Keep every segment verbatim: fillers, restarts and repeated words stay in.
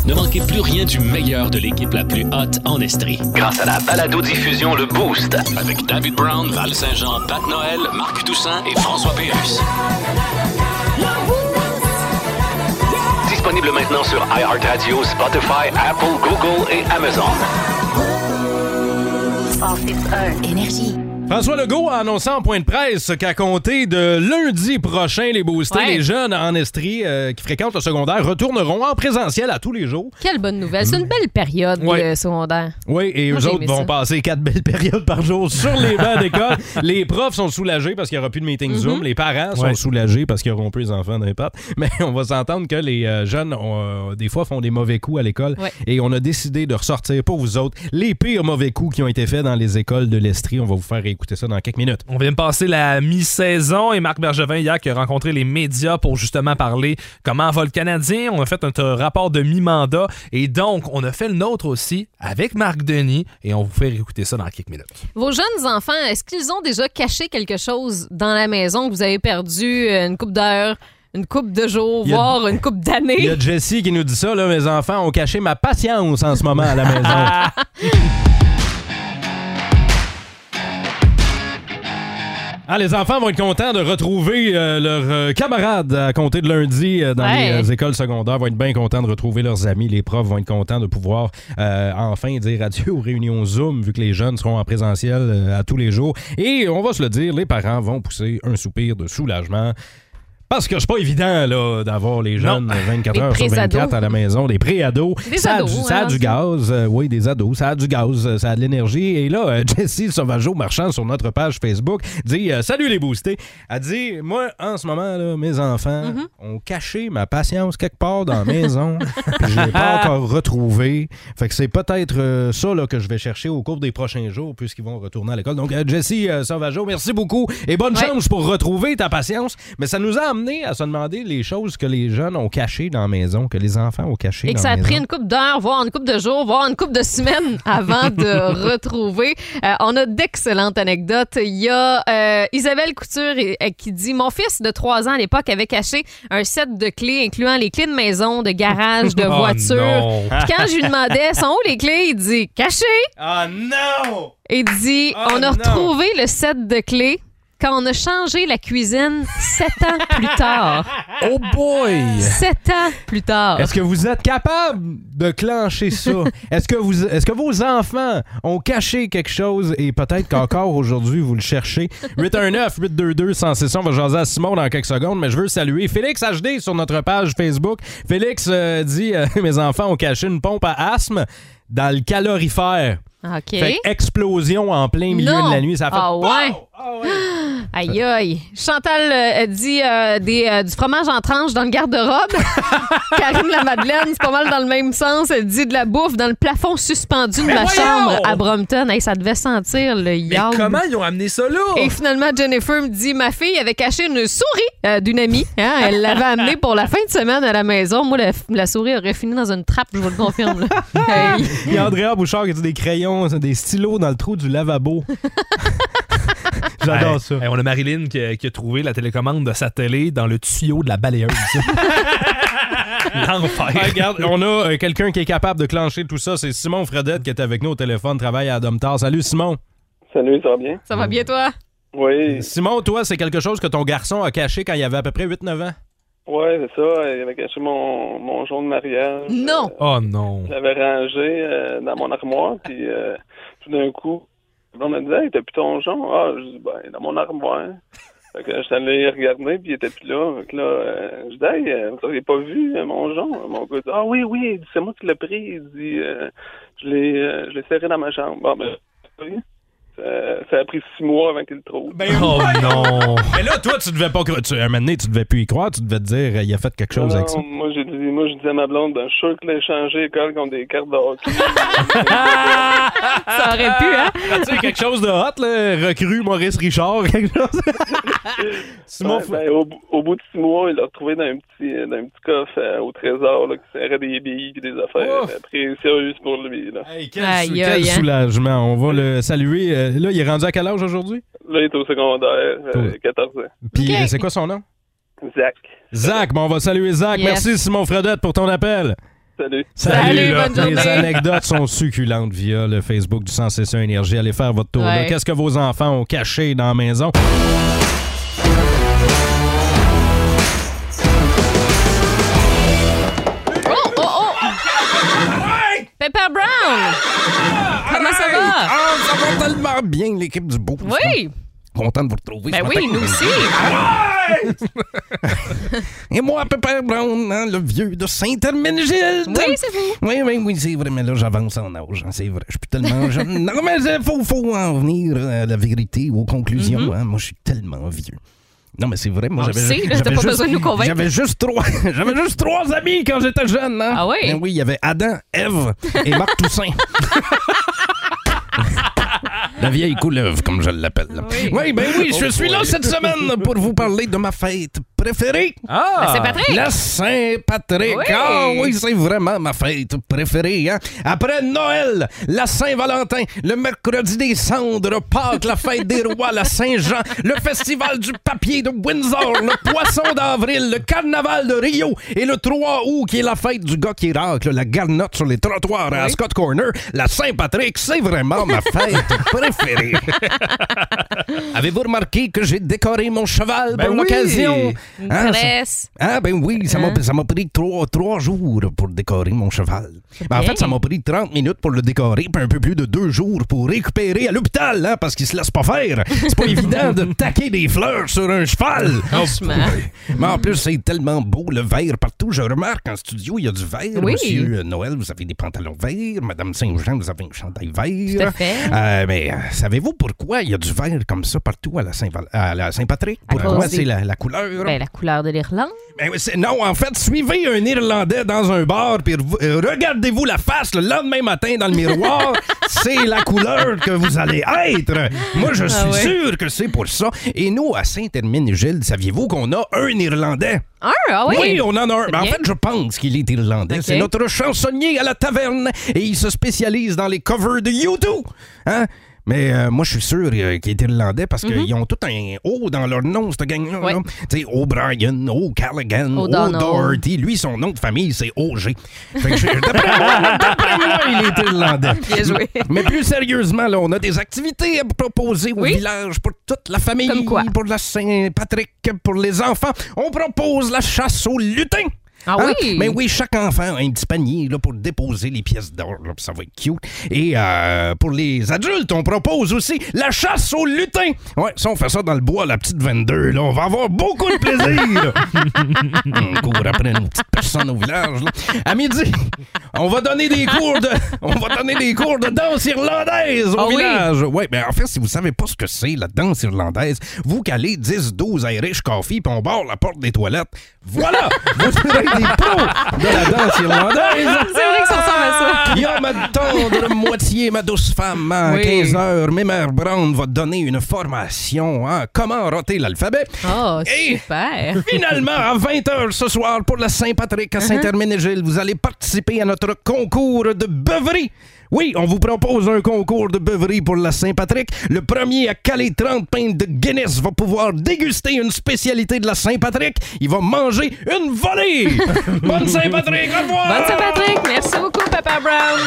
Ne manquez plus rien du meilleur de l'équipe la plus hot en Estrie. Grâce à la balado-diffusion Le Boost. Avec David Brown, Val Saint-Jean, Pat Noël, Marc Toussaint et François Pérusse. Disponible maintenant sur iHeartRadio, Spotify, Apple, Google et Amazon. Énergie. François Legault a annoncé en point de presse qu'à compter de lundi prochain, les boostés, ouais. les jeunes en Estrie euh, qui fréquentent le secondaire retourneront en présentiel à tous les jours. Quelle bonne nouvelle. C'est une belle période, ouais. le secondaire. Oui, et Moi, eux autres vont ça. passer quatre belles périodes par jour sur les bancs d'école. Les profs sont soulagés parce qu'il n'y aura plus de meeting mm-hmm. Zoom. Les parents sont ouais. soulagés parce qu'ils n'auront plus les enfants dans les pattes. Mais on va s'entendre que les euh, jeunes, ont, euh, des fois, font des mauvais coups à l'école. Ouais. Et on a décidé de ressortir, pour vous autres, les pires mauvais coups qui ont été faits dans les écoles de l'Estrie. On va vous faire écouter ça dans quelques minutes. On vient de passer la mi-saison et Marc Bergevin, hier, qui a rencontré les médias pour justement parler comment va le Canadien. On a fait un t- rapport de mi-mandat et donc, on a fait le nôtre aussi avec Marc Denis et on vous fait écouter ça dans quelques minutes. Vos jeunes enfants, est-ce qu'ils ont déjà caché quelque chose dans la maison que vous avez perdu une couple d'heures? Une couple de jours, voire une couple d'années. Il y a Jessie qui nous dit ça, là, mes enfants ont caché ma patience en ce moment à la maison. Ah, les enfants vont être contents de retrouver euh, leurs euh, camarades à compter de lundi euh, dans ouais. les euh, écoles secondaires. Vont être bien contents de retrouver leurs amis. Les profs vont être contents de pouvoir euh, enfin dire adieu aux réunions Zoom, vu que les jeunes seront en présentiel euh, à tous les jours. Et on va se le dire, les parents vont pousser un soupir de soulagement. Parce que c'est pas évident là, d'avoir les jeunes non. vingt-quatre heures sur vingt-quatre à la maison, des pré-ados. Des ça, ados, a du, ça a du gaz. Euh, oui, des ados. Ça a du gaz. Ça a de l'énergie. Et là, euh, Jessie Sauvageau, marchand sur notre page Facebook, dit euh, « Salut les boostés ». Elle dit « Moi, en ce moment, là, mes enfants mm-hmm. ont caché ma patience quelque part dans la maison. Puis je l'ai pas encore retrouvée. Fait que c'est peut-être euh, ça là, que je vais chercher au cours des prochains jours puisqu'ils vont retourner à l'école. » Donc, euh, Jessie euh, Sauvageau, merci beaucoup. Et bonne ouais. chance pour retrouver ta patience. Mais ça nous a amené à se demander les choses que les jeunes ont cachées dans la maison, que les enfants ont cachées dans la maison. Et que ça a pris une couple d'heures, voire une couple de jours, voire une couple de semaines avant de retrouver. Euh, on a d'excellentes anecdotes. Il y a euh, Isabelle Couture qui dit « Mon fils de trois ans à l'époque avait caché un set de clés incluant les clés de maison, de garage, de voiture. Oh Puis quand je lui demandais « Sont où les clés? » Il dit « Caché! » Ah oh non! Il dit oh « On a non. retrouvé le set de clés quand on a changé la cuisine sept ans plus tard. » Oh boy! Sept ans plus tard. Est-ce que vous êtes capable de clencher ça? Est-ce que, vous, est-ce que vos enfants ont caché quelque chose et peut-être qu'encore aujourd'hui, vous le cherchez? huit un neuf huit deux deux un zéro six un, on va jaser à Simon dans quelques secondes, mais je veux saluer Félix H D sur notre page Facebook. Félix euh, dit euh, « Mes enfants ont caché une pompe à asthme dans le calorifère. » OK. Fait explosion en plein milieu non. de la nuit. Ça a fait... Ah ouais? Oh, ouais. Aïe, aïe. Chantal euh, dit euh, des, euh, du fromage en tranche dans le garde-robe. Karine la Madeleine, c'est pas mal dans le même sens. Elle dit de la bouffe dans le plafond suspendu de Mais ma voyons! chambre à Brompton. Hey, ça devait sentir le yard. Mais comment ils ont amené ça là? Et finalement, Jennifer me dit ma fille avait caché une souris euh, d'une amie. Hein? Elle l'avait amenée pour la fin de semaine à la maison. Moi, la, la souris aurait fini dans une trappe, je vous le confirme. Là. Hey. Il y a Andrea Bouchard qui dit des crayons, des stylos dans le trou du lavabo. J'adore hey, ça. Hey, on a Marilyn qui a, qui a trouvé la télécommande de sa télé dans le tuyau de la balayeuse. L'enfer. Hey, regarde, on a euh, quelqu'un qui est capable de clencher tout ça. C'est Simon Fredette qui est avec nous au téléphone, travaille à Domtar. Salut Simon. Salut, ça va bien? Ça va bien toi? Oui. Simon, toi, c'est quelque chose que ton garçon a caché quand il avait à peu près huit neuf ans? Oui, c'est ça. Il avait caché mon, mon jour de mariage. Non! Euh, oh non! Je l'avais rangé euh, dans mon armoire, puis euh, tout d'un coup, on me disait hey, « T'as plus ton jonc? » Ah, je dis « Ben, dans mon armoire. » Fait que je suis allé regarder, puis il était plus là. Fait que là, euh, je dis « Hey, vous n'avez pas vu euh, mon jonc? » Mon gars dit « Ah oui, oui, c'est moi qui l'ai pris. » Il dit euh, « Je l'ai euh, je l'ai serré dans ma chambre. » Bon, ben, oui. Euh, ça a pris six mois avant qu'il le trouve. Ben, oh non! Mais là, toi, tu devais pas... Tu, un moment donné, tu devais plus y croire. Tu devais te dire, euh, il a fait quelque chose non, avec ça. Moi, j'ai dit, moi, je disais à ma blonde, ben, je suis sûr qu'il a échangé l'école contre des cartes de hockey. Ça aurait pu, hein? Tu sais, quelque chose de hot, là. Recrue Maurice Richard, quelque chose. Simon, ouais, ben, au, au bout de six mois, il l'a retrouvé dans un petit, dans un petit coffre euh, au trésor, là, qui serrait des billes et des affaires euh, précieuses pour lui, là. Hey, quel, aïe, sou- quel aïe, soulagement. On va le saluer. Euh, là, il est rendu à quel âge aujourd'hui? Là, il est au secondaire, euh, quatorze ans. Puis, okay. c'est quoi son nom? Zach. Zach, bon, on va saluer Zach. Yes. Merci, Simon Fredette, pour ton appel. Salut. Salut, Salut, bonne journée. Les anecdotes sont succulentes via le Facebook du cent six point un Énergie. Allez faire votre tour. Ouais. Là. Qu'est-ce que vos enfants ont caché dans la maison? Oh, oh, oh! Pepper Brown! Comment ça va? Ah, ça va tellement bien, l'équipe du beau. Oui! Content de vous retrouver. Ben ce oui, matin. nous aussi. Et moi, Pepper Brown, hein, le vieux de Saint-Herménégilde. Oui, c'est vous. Oui, oui, oui, c'est vrai, mais là, j'avance en âge, hein, c'est vrai. Je suis plus tellement jeune. Non, mais il faut, faut en venir à la vérité, aux conclusions. Mm-hmm. hein. Moi, je suis tellement vieux. Non, mais c'est vrai, moi, On j'avais, le sait, là, j'avais t'as pas juste, besoin de nous convaincre. J'avais juste trois, j'avais juste trois amis quand j'étais jeune. Hein? Ah oui? Ben oui, il y avait Adam, Ève et Marc Toussaint. La vieille couleuvre, comme je l'appelle. Oui. oui, ben oui, je suis là cette semaine pour vous parler de ma fête préférée. Ah! La Saint-Patrick. La Saint-Patrick. Oui. Ah oui, c'est vraiment ma fête préférée. Hein? Après Noël, la Saint-Valentin, le mercredi des cendres, Pâques, la fête des rois, la Saint-Jean, le festival du papier de Windsor, le poisson d'avril, le carnaval de Rio et le trois août qui est la fête du gars qui racle la garnotte sur les trottoirs à Oui. Scott Corner. La Saint-Patrick, c'est vraiment ma fête préférée. Avez-vous remarqué que j'ai décoré mon cheval Ben pour oui. l'occasion? Une Hein, tresse. Ah, ben oui, ça m'a, Hein? ça m'a pris trois, trois jours pour décorer mon cheval. Ben, en bien. fait, ça m'a pris trente minutes pour le décorer, puis un peu plus de deux jours pour récupérer à l'hôpital, hein, parce qu'il se laisse pas faire. C'est pas évident de taquer des fleurs sur un cheval. Franchement. Mais en plus, c'est tellement beau, le vert partout. Je remarque en studio, il y a du vert. Oui. Monsieur Noël, vous avez des pantalons verts. Madame Saint-Jean, vous avez un chandail vert. Tout à fait. Euh, mais euh, savez-vous pourquoi il y a du vert comme ça partout à la, Saint-Val- à la Saint-Patrick? À Pourquoi cause des- c'est la, la couleur? Ben, la couleur de l'Irlande. Ben, c'est- non, en fait, suivez un Irlandais dans un bar, puis re- euh, regardez-vous la face le lendemain matin dans le miroir. C'est la couleur que vous allez être. Moi, je suis Ah ouais. sûr que c'est pour ça. Et nous, à Saint-Hermine-Gilles, saviez-vous qu'on a un Irlandais? Un, ah oui? on en a un. C'est Ben, en bien. fait, je pense qu'il est irlandais. Ok. C'est notre chansonnier à la taverne et il se spécialise dans les covers de U deux. Hein? Mais euh, moi, je suis sûr euh, qu'il est irlandais parce qu'ils ont tout un O dans leur nom, cette gang-là. Ouais. là. Tu sais, O'Brien, O'Callaghan, O'Donnell. O'Doherty. Lui, son nom de famille, c'est O G. Fait que je- d'après moi, d'après moi, il est irlandais. Bien joué. Mais plus sérieusement, là, on a des activités à proposer au Oui? village pour toute la famille, Comme quoi? pour la Saint-Patrick, pour les enfants. On propose la chasse au lutin. Ah Hein? oui? Mais oui, chaque enfant a un petit panier là, pour déposer les pièces d'or. Là, puis ça va être cute. Et euh, pour les adultes, on propose aussi la chasse au lutin. Ouais, ça, on fait ça dans le bois, la petite vingt-deux. Là, on va avoir beaucoup de plaisir. On court après une petite personne au village. Là. À midi, on va donner des cours de, on va donner des cours de danse irlandaise au Ah oui? village. Ouais, ben en fait, si vous savez pas ce que c'est la danse irlandaise, vous calez dix douze Irish Coffee puis on barre la porte des toilettes. Voilà, vous serez des pros de la danse irlandaise. C'est vrai que ça ressemble à ça. Il y a ma tendre moitié, ma douce femme, à Oui. quinze heures, Mémère Brown va donner une formation, hein, comment roter l'alphabet. Oh, Et super. finalement, à vingt heures ce soir, pour la Saint-Patrick à Saint-Herménégilde, vous allez participer à notre concours de beuverie. Oui, on vous propose un concours de beuverie pour la Saint-Patrick. Le premier à caler trente pintes de Guinness va pouvoir déguster une spécialité de la Saint-Patrick. Il va manger une volée. Bonne Saint-Patrick, au revoir! Bonne Saint-Patrick. Merci beaucoup, Papa Brown.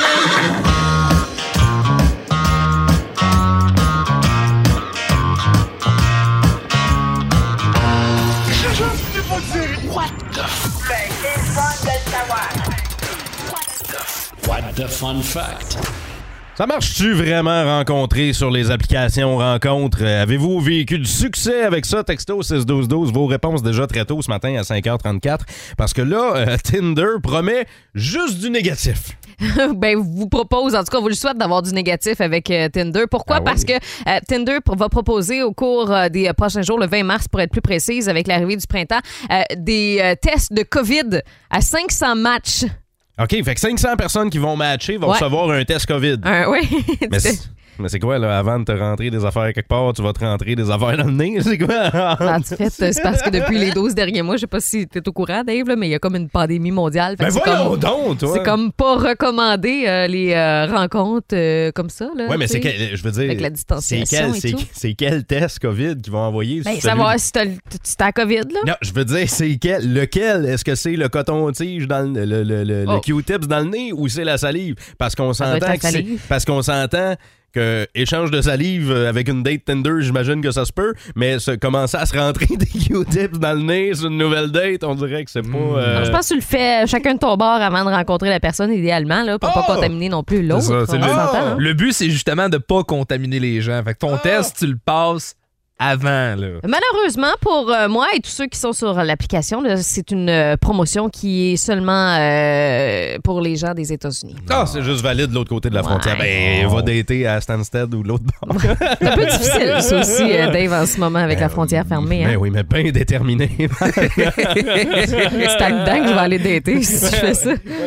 What the fun fact? Ça marche-tu vraiment rencontrer sur les applications rencontres? Euh, Avez-vous vécu du succès avec ça? Texto six douze douze, vos réponses déjà très tôt ce matin à cinq heures trente-quatre. Parce que là, euh, Tinder promet juste du négatif. Ben, vous propose, en tout cas, vous le souhaite d'avoir du négatif avec euh, Tinder. Pourquoi? Ah oui. Parce que euh, Tinder p- va proposer au cours euh, des euh, prochains jours, le vingt mars pour être plus précise, avec l'arrivée du printemps, euh, des euh, tests de COVID à cinq cents matchs. OK, fait que cinq cents personnes qui vont matcher vont Ouais. recevoir un test COVID. Un- oui. Mais c'est- Mais c'est quoi, là, avant de te rentrer des affaires quelque part, tu vas te rentrer des affaires dans le nez? C'est quoi? En fait, c'est parce que depuis les douze derniers mois, je sais pas si t'es au courant, Dave, là, mais il y a comme une pandémie mondiale. Ben voyons donc, toi! C'est comme pas recommandé euh, les euh, rencontres euh, comme ça. Là, ouais, mais c'est quel, je veux dire, avec la distanciation c'est quel, et c'est, tout. c'est quel test COVID qu'ils vont envoyer? Ben, celui... savoir si t'as, tu t'as COVID, là? Non, je veux dire, c'est quel, lequel? Est-ce que c'est le coton-tige dans le, le, le, le, oh. le Q-tips dans le nez ou c'est la salive? Parce qu'on s'entend que c'est, parce qu'on s'entend que échange de salive avec une date Tinder, j'imagine que ça se peut, mais se, commencer à se rentrer des Q-tips dans le nez sur une nouvelle date, on dirait que c'est pas... Euh... Non, je pense que tu le fais chacun de ton bord avant de rencontrer la personne, idéalement, là, pour oh! pas contaminer non plus l'autre. C'est ça, c'est on le, s'entend, hein? le but, c'est justement de pas contaminer les gens. Fait que ton oh! test, tu le passes avant, là. Malheureusement, pour euh, moi et tous ceux qui sont sur l'application, là, c'est une euh, promotion qui est seulement euh, pour les gens des États-Unis. Ah, c'est juste valide de l'autre côté de la frontière. Ouais. Ben, va dater à Stansted ou l'autre bord. C'est un peu difficile, ça aussi, euh, Dave, en ce moment, avec ben, la frontière fermée. Hein? Ben oui, mais bien déterminé. C'est à dedans que je vais aller dater si je fais ça.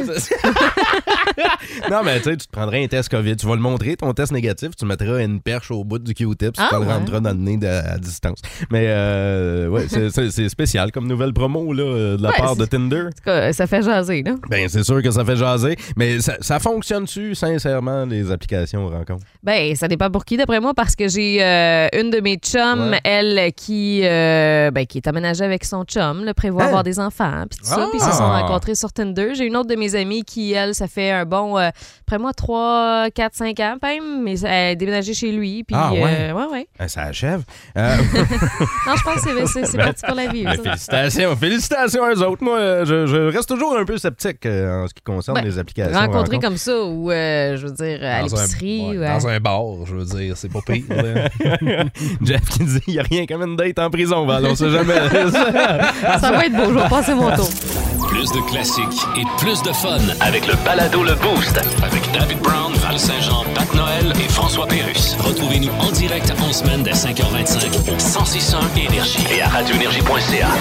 Non, mais tu sais, tu te prendrais un test COVID, tu vas le montrer, ton test négatif, tu mettras une perche au bout du Q-tip, Ah, tu te le ouais. rentreras dans le nez de, à distance. Mais euh, ouais, c'est, c'est, c'est spécial comme nouvelle promo là, de la Ouais, part c'est- de Tinder. En tout cas, ça fait jaser, là. Ben, c'est sûr que ça fait jaser, mais ça, ça fonctionne-tu, sincèrement, les applications rencontres? Ben, ça dépend pour qui, d'après moi, parce que j'ai euh, une de mes chums, Ouais. elle, qui, euh, ben, qui est aménagée avec son chum, là, prévoit Hein? avoir des enfants, puis tout ça, Ah! puis ils se sont rencontrés sur Tinder. J'ai une autre de mes amies qui, elle, ça fait un bon, euh, après moi, trois, quatre, cinq ans, même, mais elle a déménagé chez lui, puis... Ah, ouais? euh, ouais, ouais. Ben, ça achève. Euh, Non, je pense que c'est, c'est, c'est parti pour la vie. ben, ça. félicitations, félicitations à eux autres. Moi, je, je reste toujours un peu sceptique euh, en ce qui concerne Ben, les applications Rencontrer rencontres. comme ça, ou, euh, je veux dire, à Dans un- l'épicerie. ouais, ou à- dans un bar, je veux dire, c'est pas pire. là. Jeff qui dit il n'y a rien comme une date en prison, Val, on sait jamais. Ça va être beau, je vais passer mon tour. Plus de classiques et plus de fun avec le balado Le Boost avec David Brown, Val Saint-Jean, Pat Noël et François Pérusse. Retrouvez-nous en direct en semaine dès cinq heures vingt-cinq au cent six point un Énergie et à radio énergie point c a.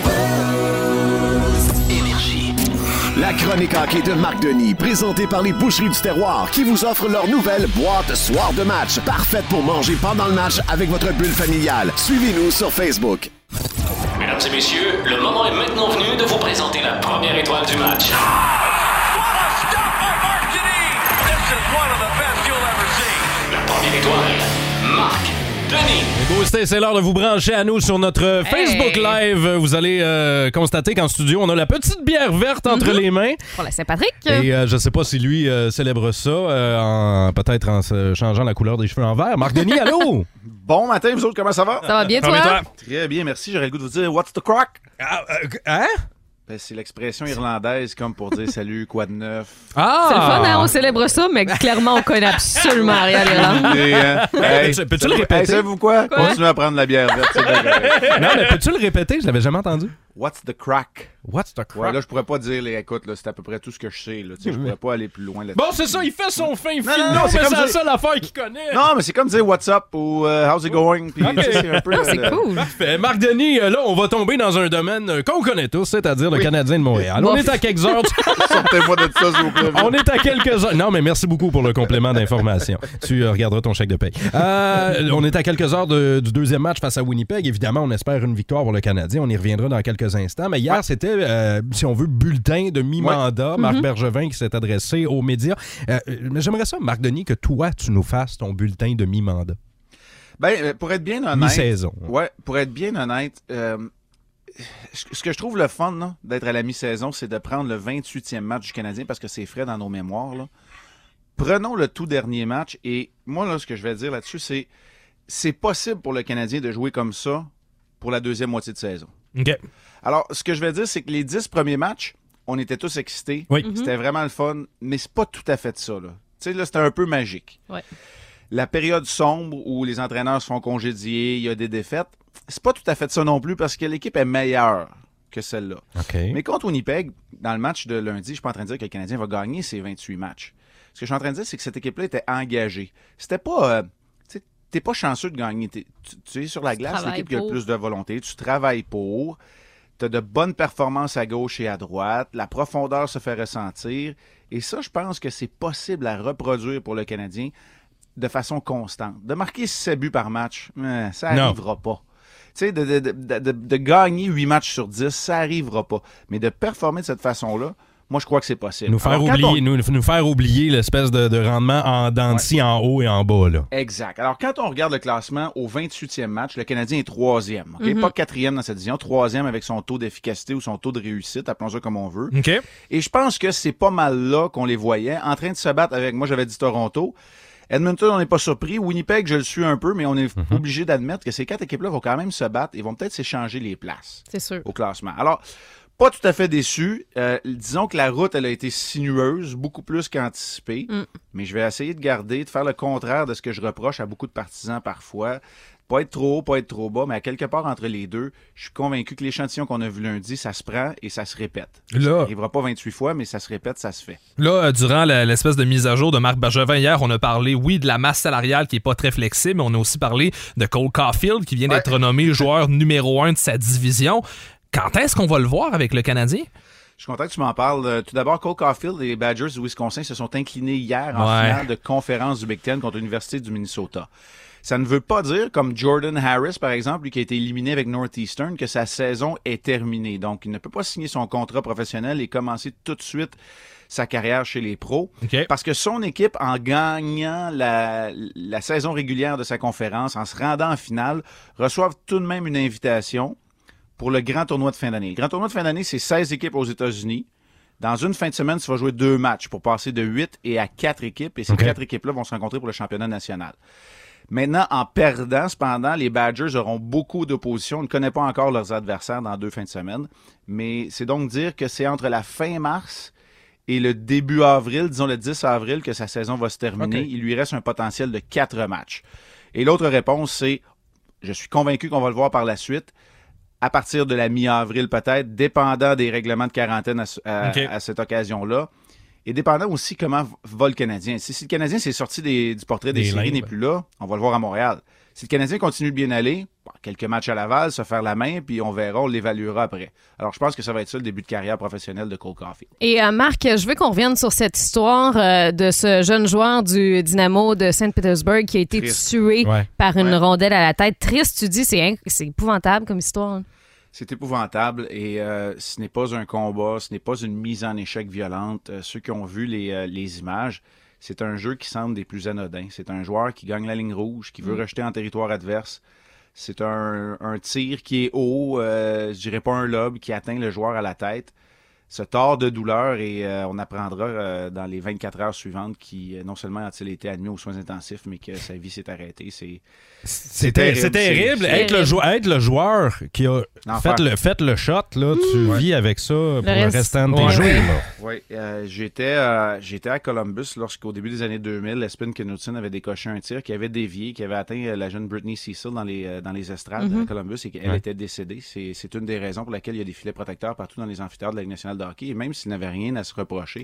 Énergie. La chronique hockey de Marc Denis, présentée par les Boucheries du Terroir, qui vous offre leur nouvelle boîte soir de match, parfaite pour manger pendant le match avec votre bulle familiale. Suivez-nous sur Facebook. Mesdames et messieurs, le moment est maintenant venu de vous présenter la première étoile du match. La première étoile, Marc Denis. Les boostés, c'est l'heure de vous brancher à nous sur notre Facebook Live. Vous allez euh, constater qu'en studio, on a la petite bière verte entre Mm-hmm. les mains. Pour la Saint-Patrick. Et euh, je sais pas si lui euh, célèbre ça, euh, en, peut-être en se changeant la couleur des cheveux en vert. Marc Denis, allô? Bon matin, vous autres, comment ça va? Ça va bien, Ah, mais toi? toi? Très bien, merci. J'aurais le goût de vous dire « What's the crack? Ah, euh, hein? » Ben, c'est l'expression irlandaise comme pour dire « Salut, quoi de neuf? Ah! C'est le fun, hein? On célèbre ça, mais clairement, on connaît absolument rien à l'Irlande. » Et, euh, hey, peux-tu- peux-tu le hey, répéter? savez-vous quoi? Quoi? Continuez à prendre la bière verte, c'est bien correct. Non, mais peux-tu le répéter? Je l'avais jamais entendu. What's the crack? What's the crap? Ouais, là, je pourrais pas dire, les, écoute, là, c'est à peu près tout ce que je sais, là. Tu sais, je pourrais pas aller plus loin là-dessus. Bon, c'est ça, il fait son fin non, film, non, c'est mais comme c'est la ça- seule affaire qu'il connaît. Non, mais c'est comme dire What's up ou euh, How's it going? Puis, tu sais, c'est un peu. Ah, c'est le- cool. Parfait. Marc Denis, euh, là, on va tomber dans un domaine euh, qu'on connaît tous, c'est-à-dire le Canadien de Montréal. On Bof. est à quelques heures. Sortez-moi de ça, s'il vous plaît. On est à quelques heures. Non, mais merci beaucoup pour le complément d'information. Tu euh, regarderas ton chèque de paye. Euh, on est à quelques heures de- du deuxième match face à Winnipeg. Évidemment, on espère une victoire pour le Canadien. On y reviendra dans quelques instants. Mais hier, c'était, euh, si on veut, bulletin de mi-mandat. Marc Bergevin qui s'est adressé aux médias. Euh, mais j'aimerais ça, Marc Denis, que toi, tu nous fasses ton bulletin de mi-mandat. Ben, euh, pour être bien honnête. Mi-saison. Ouais, pour être bien honnête, euh, ce que je trouve le fun là, d'être à la mi-saison, c'est de prendre le vingt-huitième match du Canadien parce que c'est frais dans nos mémoires. Là. Prenons le tout dernier match et moi, là, ce que je vais dire là-dessus, c'est c'est possible pour le Canadien de jouer comme ça pour la deuxième moitié de saison. OK. Alors, ce que je vais dire, c'est que les dix premiers matchs, on était tous excités. Oui. C'était vraiment le fun, mais c'est pas tout à fait ça. Là. Tu sais, là, c'était un peu magique. Ouais. La période sombre où les entraîneurs se font congédier, il y a des défaites, c'est pas tout à fait ça non plus parce que l'équipe est meilleure que celle-là. OK. Mais contre Winnipeg, dans le match de lundi, je suis pas en train de dire que le Canadien va gagner ses vingt-huit matchs. Ce que je suis en train de dire, c'est que cette équipe-là était engagée. C'était pas... Euh, tu sais, t'es pas chanceux de gagner. T'es- tu, tu es sur la glace, travailles l'équipe qui a le pour. plus de volonté. Tu travailles pour. Tu as de bonnes performances à gauche et à droite. La profondeur se fait ressentir. Et ça, je pense que c'est possible à reproduire pour le Canadien de façon constante. De marquer six buts par match, ça n'arrivera pas. Tu sais, de, de, de, de, de gagner huit matchs sur dix, ça n'arrivera pas. Mais de performer de cette façon-là, moi, je crois que c'est possible. Nous faire, Alors, oublier, on... nous, nous faire oublier l'espèce de, de rendement en dents de scie en haut et en bas. Là. Exact. Alors, quand on regarde le classement au vingt-huitième match, le Canadien est troisième. Okay? Mm-hmm. Pas quatrième dans cette division, troisième avec son taux d'efficacité ou son taux de réussite, appelons ça comme on veut. Okay. Et je pense que c'est pas mal là qu'on les voyait en train de se battre avec, moi j'avais dit Toronto. Edmonton, on n'est pas surpris. Winnipeg, je le suis un peu, mais on est mm-hmm. obligé d'admettre que ces quatre équipes-là vont quand même se battre et vont peut-être s'échanger les places. C'est sûr. Au classement. Alors, pas tout à fait déçu. Euh, disons que la route, elle a été sinueuse, beaucoup plus qu'anticipée. Mm. Mais je vais essayer de garder, de faire le contraire de ce que je reproche à beaucoup de partisans parfois. Pas être trop haut, pas être trop bas, mais à quelque part entre les deux, je suis convaincu que l'échantillon qu'on a vu lundi, ça se prend et ça se répète. Là, ça n'arrivera pas vingt-huit fois, mais ça se répète, ça se fait. Là, durant la, l'espèce de mise à jour de Marc Bergevin hier, on a parlé, oui, de la masse salariale qui n'est pas très flexible, mais on a aussi parlé de Cole Caulfield qui vient ouais. d'être nommé joueur numéro un de sa division. Quand est-ce qu'on va le voir avec le Canadien? Je suis content que tu m'en parles. Tout d'abord, Cole Caulfield et les Badgers du Wisconsin se sont inclinés hier en ouais. finale de conférence du Big Ten contre l'Université du Minnesota. Ça ne veut pas dire, comme Jordan Harris, par exemple, lui qui a été éliminé avec Northeastern, que sa saison est terminée. Donc, il ne peut pas signer son contrat professionnel et commencer tout de suite sa carrière chez les pros. Okay. Parce que son équipe, en gagnant la, la saison régulière de sa conférence, en se rendant en finale, reçoivent tout de même une invitation pour le grand tournoi de fin d'année. Le grand tournoi de fin d'année, c'est seize équipes aux États-Unis. Dans une fin de semaine, tu vas jouer deux matchs pour passer de huit et à quatre équipes. Et ces okay. quatre équipes-là vont se rencontrer pour le championnat national. Maintenant, en perdant, cependant, les Badgers auront beaucoup d'opposition. On ne connaît pas encore leurs adversaires dans deux fins de semaine. Mais c'est donc dire que c'est entre la fin mars et le début avril, disons le dix avril, que sa saison va se terminer. Okay. Il lui reste un potentiel de quatre matchs. Et l'autre réponse, c'est, je suis convaincu qu'on va le voir par la suite, à partir de la mi-avril peut-être, dépendant des règlements de quarantaine à, à, okay. à cette occasion-là. Et dépendant aussi comment va le Canadien. Si, si le Canadien s'est sorti des, du portrait des, des séries n'est plus là, on va le voir à Montréal. Si le Canadien continue de bien aller, bon, quelques matchs à Laval, se faire la main, puis on verra, on l'évaluera après. Alors, je pense que ça va être ça le début de carrière professionnelle de Cole Caulfield. Et euh, Marc, je veux qu'on revienne sur cette histoire euh, de ce jeune joueur du Dynamo de Saint-Pétersbourg qui a été Triste. tué ouais. par une ouais. rondelle à la tête. Triste, tu dis, c'est, c'est épouvantable comme histoire. Hein? C'est épouvantable et euh, ce n'est pas un combat, ce n'est pas une mise en échec violente. Euh, ceux qui ont vu les, euh, les images, c'est un jeu qui semble des plus anodins. C'est un joueur qui gagne la ligne rouge, qui veut mmh. rejeter en territoire adverse. C'est un, un tir qui est haut, euh, je dirais pas un lob, qui atteint le joueur à la tête. Se tord de douleur et euh, on apprendra euh, dans les vingt-quatre heures suivantes qui euh, non seulement a-t-il été admis aux soins intensifs, mais que sa vie s'est arrêtée. C'est, c'est, c'est terrible. C'est terrible. C'est... Être, le jou- être le joueur qui a fait le, fait le shot, là, tu mmh. vis avec ça pour le, le restant de tes ouais. jours. Oui, euh, j'étais, euh, j'étais à Columbus lorsqu'au début des années deux mille, Espin Knudsen avait décoché un tir qui avait dévié, qui avait atteint euh, la jeune Brittany Cecil dans les, euh, dans les estrades mmh. à Columbus et qu'elle ouais. était décédée. C'est, c'est une des raisons pour laquelle il y a des filets protecteurs partout dans les amphithéâtres de la Ligue nationale de hockey. Et même s'il n'avait rien à se reprocher,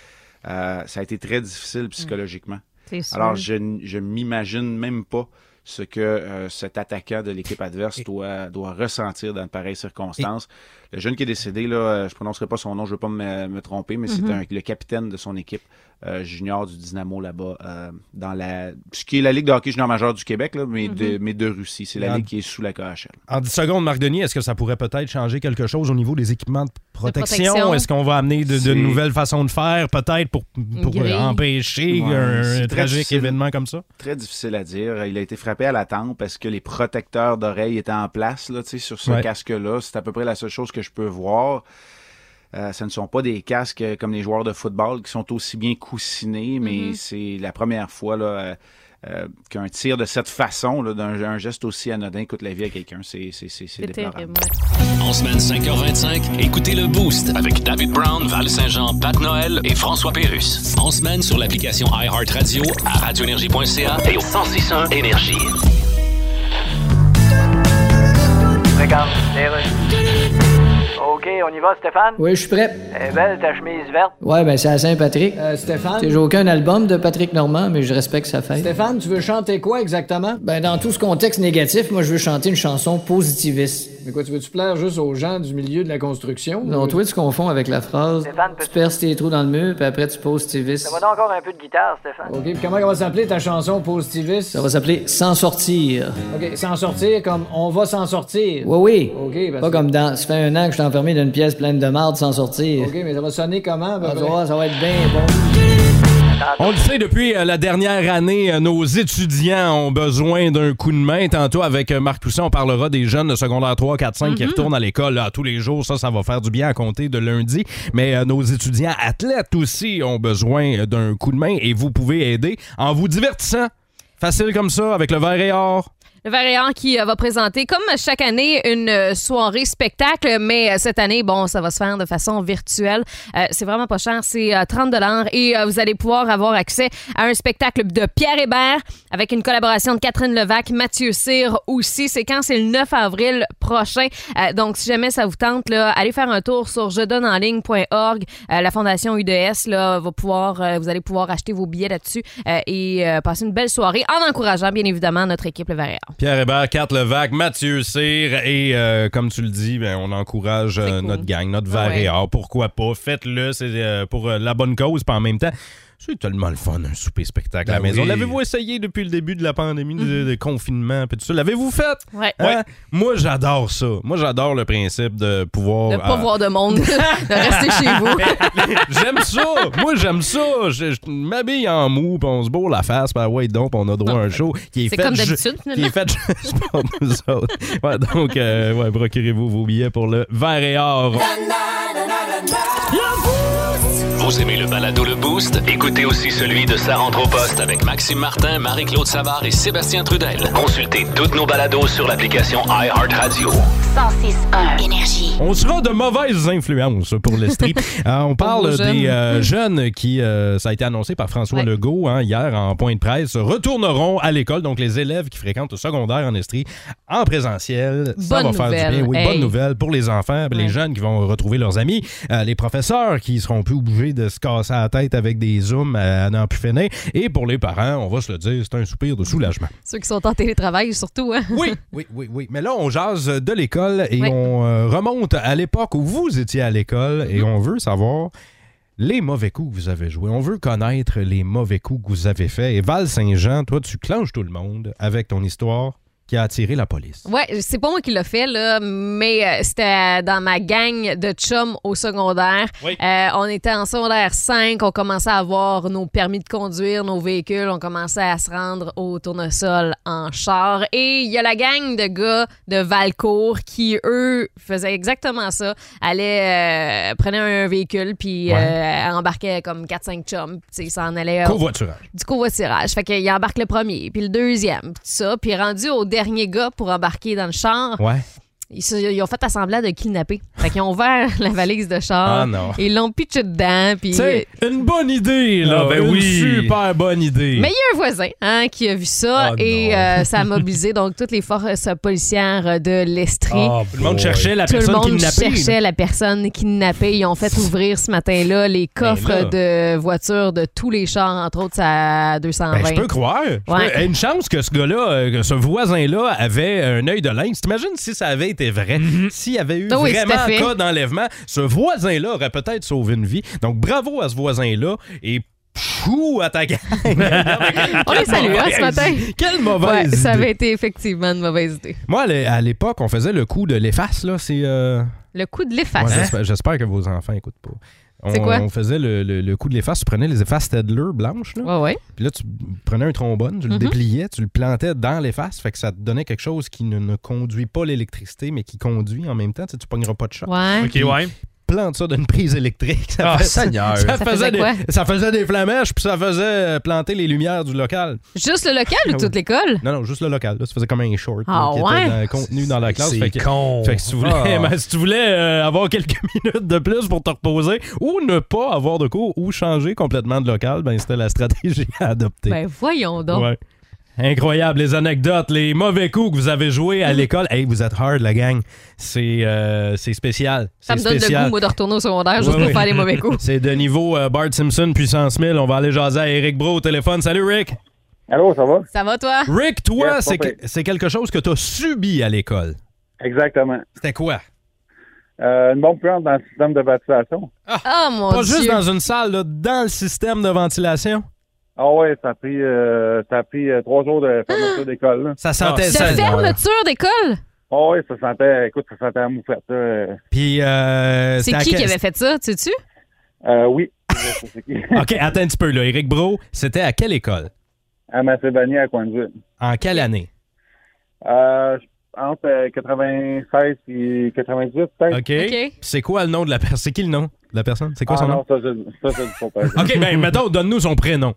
euh, ça a été très difficile psychologiquement. C'est sûr. Alors, je, je m'imagine même pas ce que euh, cet attaquant de l'équipe adverse doit, doit ressentir dans de pareilles circonstances. Et... Le jeune qui est décédé, là, je ne prononcerai pas son nom, je ne veux pas me, me tromper, mais mm-hmm. c'est un, le capitaine de son équipe euh, junior du Dynamo là-bas, euh, dans la ce qui est la Ligue de hockey junior majeure du Québec, là, mais, mm-hmm. de, mais de Russie. C'est la en, Ligue qui est sous la K H L. En dix secondes, Marc Denis, est-ce que ça pourrait peut-être changer quelque chose au niveau des équipements de protection? De protection. Est-ce qu'on va amener de, de nouvelles façons de faire, peut-être, pour, pour empêcher ouais, un tragique difficile. événement comme ça? Très difficile à dire. Il a été frappé à la tempe parce que les protecteurs d'oreilles étaient en place là, sur ce ouais. casque-là. C'est à peu près la seule chose que je peux voir. Euh, ce ne sont pas des casques comme les joueurs de football qui sont aussi bien coussinés, mais mm-hmm. c'est la première fois là, euh, euh, qu'un tir de cette façon, là, d'un un geste aussi anodin coûte la vie à quelqu'un. C'est, c'est, c'est, c'est déplorable. En semaine cinq heures vingt-cinq, écoutez le Boost avec David Brown, Val Saint-Jean, Pat Noël et François Pérusse. En semaine sur l'application iHeartRadio, à radio énergie point c a et au cent six point un Énergie. Regarde, les rues. OK. OK, on y va, Stéphane? Oui, je suis prêt. Elle est belle, ta chemise verte. Ouais, ben c'est à Saint-Patrick. Euh, Stéphane? J'ai aucun album de Patrick Normand, mais je respecte sa fête. Stéphane, tu veux chanter quoi exactement? Ben, dans tout ce contexte négatif, moi, je veux chanter une chanson positiviste. Mais quoi, tu veux-tu plaire juste aux gens du milieu de la construction? Non, toi, tu confonds avec la phrase. Stéphane, tu perces tes trous dans le mur, puis après, tu positiviste. Ça va donc encore un peu de guitare, Stéphane. OK, puis comment elle va s'appeler ta chanson positiviste? Ça va s'appeler S'en sortir. OK, s'en sortir comme on va s'en sortir. Oui, oui. OK, parce Pas que... comme dans Ça fait un an que je suis enfermé dans une pièce pleine de marde sans sortir. OK, mais ça va sonner comment? Ah, tu vas voir, ça va être bien bon. On le sait, depuis euh, la dernière année, euh, nos étudiants ont besoin d'un coup de main. Tantôt, avec euh, Marc Toussaint, on parlera des jeunes de secondaire trois, quatre, cinq mm-hmm. qui retournent à l'école là, tous les jours. Ça, ça va faire du bien à compter de lundi. Mais euh, nos étudiants athlètes aussi ont besoin d'un coup de main et vous pouvez aider en vous divertissant. Facile comme ça, avec le verre et or. Le Variant qui euh, va présenter, comme chaque année, une euh, soirée spectacle, mais euh, cette année, bon, ça va se faire de façon virtuelle. Euh, c'est vraiment pas cher, c'est euh, trente dollars et euh, vous allez pouvoir avoir accès à un spectacle de Pierre Hébert avec une collaboration de Catherine Levac, Mathieu Cyr aussi. C'est quand? C'est le neuf avril prochain. Euh, donc, si jamais ça vous tente, là, allez faire un tour sur je donne en ligne point org. Euh, la Fondation U D S là, va pouvoir, euh, vous allez pouvoir acheter vos billets là-dessus euh, et euh, passer une belle soirée en encourageant, bien évidemment, notre équipe Le Variant. Pierre Hébert, Kat Levac, Mathieu Cyr et euh, comme tu le dis, ben, on encourage euh, cool. notre gang, notre verre et or. Pourquoi pas? Faites-le, c'est euh, pour euh, la bonne cause, puis en même temps, c'est tellement le fun, un souper-spectacle ben à la maison. Oui. L'avez-vous essayé depuis le début de la pandémie, mm-hmm. de, de confinement, puis tout ça? L'avez-vous fait? Oui. Hein? Ouais. Moi, j'adore ça. Moi, j'adore le principe de pouvoir... De pas euh... voir de monde, de rester chez vous. J'aime ça. Moi, j'aime ça. Je, je m'habille en mou, puis on se bourre la face, puis ouais, donc, on a droit non. à un show qui est c'est fait... C'est comme d'habitude, ju- Qui est fait juste pour nous autres. Ouais, donc, euh, ouais, procurez-vous vos billets pour le verre et or. Vous aimez le balado Le Boost? Écoutez aussi celui de Sa rentre au poste avec Maxime Martin, Marie-Claude Savard et Sébastien Trudel. Consultez toutes nos balados sur l'application iHeartRadio. cent six un Énergie. On sera de mauvaises influences pour l'Estrie. euh, on parle des euh, jeunes qui, euh, ça a été annoncé par François ouais. Legault hein, hier en point de presse, retourneront à l'école. Donc, les élèves qui fréquentent le secondaire en Estrie en présentiel, bonne ça va nouvelle. faire du bien. Oui, hey. bonne nouvelle pour les enfants, ouais. les jeunes qui vont retrouver leurs amis, euh, les professeurs qui seront plus obligés de se casser la tête avec des zooms à n'en plus finir. Et pour les parents, on va se le dire, c'est un soupir de soulagement. Ceux qui sont en télétravail, surtout. Hein? Oui, oui, oui, oui. Mais là, on jase de l'école et oui. on euh, remonte à l'époque où vous étiez à l'école mm-hmm. et on veut savoir les mauvais coups que vous avez joués. On veut connaître les mauvais coups que vous avez faits. Et Val-Saint-Jean, toi, tu clenches tout le monde avec ton histoire qui a attiré la police. Ouais, c'est pas moi qui l'a fait, là, mais euh, c'était dans ma gang de chums au secondaire. Oui. Euh, on était en secondaire cinq, on commençait à avoir nos permis de conduire, nos véhicules, on commençait à se rendre au tournesol en char. Et il y a la gang de gars de Valcourt qui, eux, faisaient exactement ça. Allaient, euh, prenaient un véhicule, puis ouais. euh, embarquaient comme quatre cinq chums. Ils s'en allaient... Covoiturage. Au, du covoiturage. Fait qu'ils embarquent le premier, puis le deuxième, puis tout ça. Puis rendu au dernier dernier gars pour embarquer dans le char. Ouais. Ils, ils ont fait assemblant de kidnapper. Fait qu'ils ont ouvert la valise de char. Ah non. Et ils l'ont pitché dedans. Puis... C'est une bonne idée, là. Ah, ben une oui. super bonne idée. Mais il y a un voisin hein, qui a vu ça ah, et euh, ça a mobilisé donc toutes les forces policières de l'Estrie. Oh, tout le monde cherchait la tout personne kidnappée. Tout le monde kidnappée, cherchait là. la personne kidnappée. Ils ont fait ouvrir ce matin-là les coffres de voitures de tous les chars, entre autres à deux cent vingt. Ben, je peux croire. Je ouais. peux... Une chance que ce gars-là, euh, que ce voisin-là avait un œil de lynx. T'imagines si ça avait été vrai? Mm-hmm. S'il y avait eu oui, vraiment un cas d'enlèvement, ce voisin-là aurait peut-être sauvé une vie. Donc, bravo à ce voisin-là et chou à ta gang. On les salue hein, ce matin. Quelle mauvaise ouais, idée. Ça avait été effectivement une mauvaise idée. Moi, à l'époque, on faisait le coup de l'efface. Là, c'est, euh... Le coup de l'efface. Ouais, j'espère, j'espère que vos enfants n'écoutent pas. On, c'est quoi? On faisait le, le, le coup de l'efface. Tu prenais les effaces Stedler blanches. Là. Ouais, ouais. Puis là, tu prenais un trombone, tu le mm-hmm. dépliais, tu le plantais dans l'efface. Fait que ça te donnait quelque chose qui ne, ne conduit pas l'électricité, mais qui conduit en même temps. Tu sais, tu pogneras pas de choc. Ouais. OK, ouais. Plante ça d'une prise électrique. Ça ah, fait, Seigneur! Ça, ça faisait, faisait des, quoi? Ça faisait des flamèches, puis ça faisait planter les lumières du local. Juste le local ou toute l'école? Non, non, juste le local. Là, ça faisait comme un short ah, là, qui ouais? était dans, contenu dans la classe. C'est fait que, con! Fait que si tu voulais, ah. ben, si tu voulais euh, avoir quelques minutes de plus pour te reposer, ou ne pas avoir de cours, ou changer complètement de local, ben c'était la stratégie à adopter. Ben voyons donc. Ouais. Incroyable, les anecdotes, les mauvais coups que vous avez joués à l'école. Hey, vous êtes hard, la gang. C'est, euh, c'est spécial. Ça c'est me donne spécial. le goût, moi, de retourner au secondaire juste Oui, pour oui. faire les mauvais coups. C'est de niveau euh, Bart Simpson, puissance mille. On va aller jaser à Eric Bro au téléphone. Salut, Rick. Allô, ça va? Ça va, toi? Rick, toi, Yes, c'est, pas que- c'est quelque chose que tu as subi à l'école. Exactement. C'était quoi? Euh, une bombe puante dans le système de ventilation. Ah, mon Pas Dieu. juste dans une salle, là, dans le système de ventilation. Ah ouais, ça a pris, euh, ça a pris euh, trois jours de fermeture d'école. Là. Ça sentait... De ça- fermeture d'école? Ah ouais, ça sentait, écoute, ça sentait la moufette. là. Euh, Puis, euh, C'est c'était à qui quel- qui avait fait ça, tu sais-tu? euh, oui. Je sais qui. OK, attends un petit peu, là. Eric Bro, c'était à quelle école? À Macédonie, à Coinville. En quelle année? Euh, entre euh, quatre-vingt-seize et quatre-vingt-dix, peut-être. OK. Puis C'est quoi le nom de la personne? C'est qui le nom de la personne? C'est quoi ah son non, nom? ça, je- ça, c'est du faux. OK, ben, mettons, donne-nous son prénom.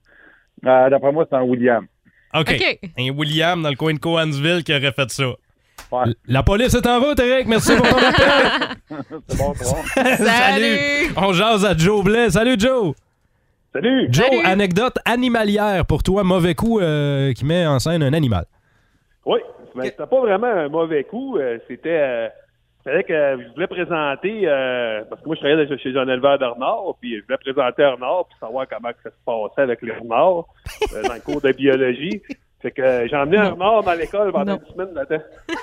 Euh, d'après moi, c'est un William. OK. OK. Un William dans le coin de Coansville qui aurait fait ça. Ouais. La police est en route, Eric. Merci pour ton appel. C'est bon, c'est bon. Salut! On jase à Joe Blais. Salut, Joe. Salut! Joe, Salut. anecdote animalière pour toi. Mauvais coup euh, qui met en scène un animal. Oui, mais c'était pas vraiment un mauvais coup. euh, C'était. Euh, fallait que je voulais présenter. euh, parce que moi, je travaillais chez un éleveur de renards, puis je voulais présenter un renard, puis savoir comment que ça se passait avec les renards euh, dans le cours de biologie. Fait que euh, j'ai emmené un renard dans l'école pendant Non. une semaine là-dedans.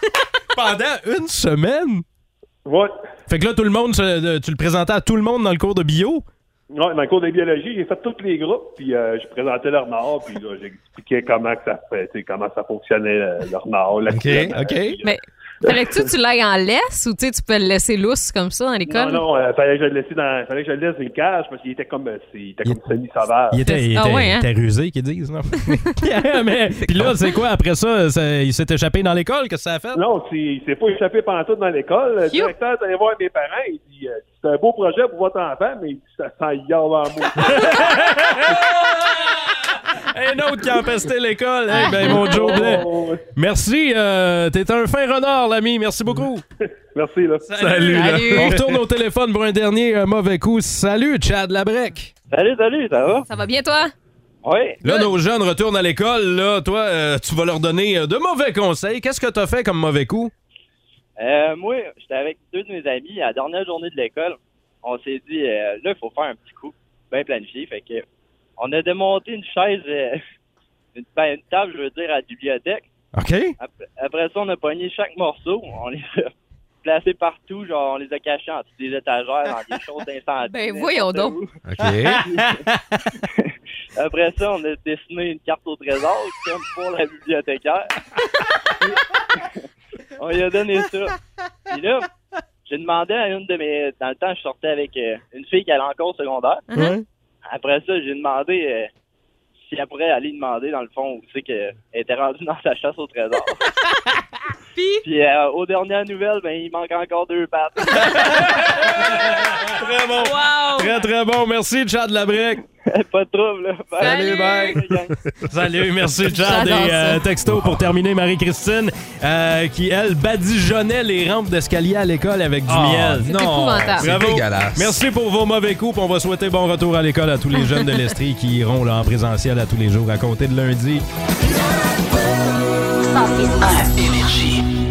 Pendant une semaine? Ouais. Fait que là, tout le monde, se- tu le présentais à tout le monde dans le cours de bio? Ouais, dans le cours de biologie, j'ai fait tous les groupes, puis euh, je présentais le renard, puis là, j'expliquais comment que ça fait, tu sais, comment ça fonctionnait le, le renard. OK, l'accident, OK. puis, euh, Mais fallait que tu, tu l'ailles en laisse ou tu sais, tu peux le laisser lousse comme ça dans Non, l'école? non, euh, fallait que je le laisse dans, fallait que je le laisse dans une cage parce qu'il était comme, euh, c'est- il était comme semi-sauvage. Il était, il Ah était, ouais, hein? il était rusé, qu'ils disent, non? Mais, puis là, c'est quoi, après ça, ça- il s'est échappé dans l'école? Qu'est-ce que ça a fait? Non, c'est- il s'est pas échappé pendant tout dans l'école. Le Phew. directeur est allé voir mes parents. Il dit euh, c'est un beau projet pour votre enfant, mais il dit, ça sent yard en mots. Un autre qui a empesté l'école. Hey, ben, mon Joe Blais. Oh, Merci, euh, t'es un fin renard, l'ami. Merci beaucoup. merci, là. Salut. là. Salut. On retourne au téléphone pour un dernier euh, mauvais coup. Salut, Chad Labrec. Salut, salut, ça va? Ça va bien, toi? Oui. Là, nos jeunes retournent à l'école. Là, toi, euh, tu vas leur donner euh, de mauvais conseils. Qu'est-ce que t'as fait comme mauvais coup? Euh, moi, j'étais avec deux de mes amis à la dernière journée de l'école. On s'est dit, euh, là, il faut faire un petit coup, bien planifié. Fait que, on a démonté une chaise, euh, une, ben, une table, je veux dire, à la bibliothèque. OK. Après, après ça, on a pogné chaque morceau. On les a placés partout, genre, on les a cachés en dessous des étagères, dans des choses d'incendie. Ben, voyons donc. OK. Après ça, on a dessiné une carte au trésor, comme pour la bibliothécaire. On lui a donné ça. Puis là, j'ai demandé à une de mes... Dans le temps, je sortais avec euh, une fille qui allait encore au secondaire. Ouais. Après ça, j'ai demandé euh, si elle pourrait aller demander, dans le fond, où c'est qu'elle était rendue dans sa chasse au trésor. Puis? Puis euh, aux dernières nouvelles, ben, il manque encore deux pattes. Très bon. Wow! Très, très bon. Merci, Chad Labrec. Pas de trouble, là. Bye. Salut, bye. Salut, merci, Chad. J'adore Et euh, ça. texto pour terminer, Marie-Christine, euh, qui, elle, badigeonnait les rampes d'escalier à l'école avec du Oh, miel. C'est non, épouvantable. c'est Bravo. dégueulasse. Merci pour vos mauvais coups. puis On va souhaiter bon retour à l'école à tous les jeunes de l'Estrie qui iront là, en présentiel à tous les jours à compter de lundi. cent six un. Énergie.